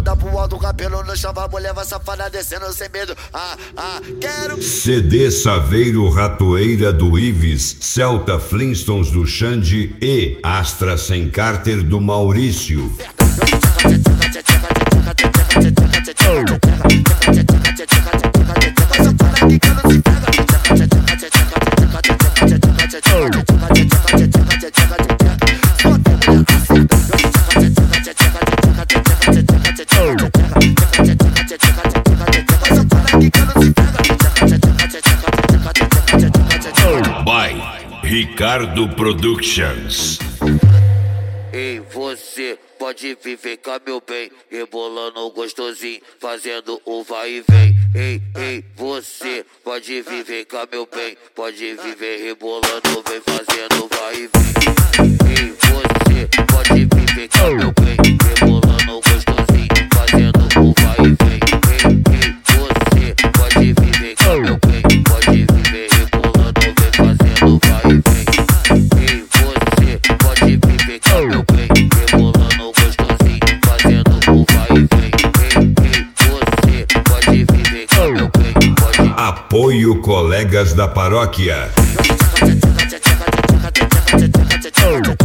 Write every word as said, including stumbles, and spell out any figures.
bunda pro alto, cabelo no chão, a mulher vai safada descendo sem medo. Ah, ah, quero. C D Saveiro Ratoeira do Ives, Celta Flintstones do Xande e Astra Sem Carter do Maurício. By Ricardo Productions. Ei, você pode viver cá, meu bem, rebolando gostosinho, fazendo o vai e vem. Ei, ei, você pode viver cá, meu bem, pode viver rebolando, vem fazendo vai e vem. Ei, você pode viver cá, meu bem, rebolando gostosinho, fazendo o vai e vem. Ei, ei, você pode viver cá, meu bem, pode viver rebolando, vem fazendo vai e vem. Ei, você pode viver cá, meu bem, rebolando gostosinho, fazendo o vai e vem. Ei, ei, você pode viver cá, meu bem, pode. Apoio Colegas da Paróquia.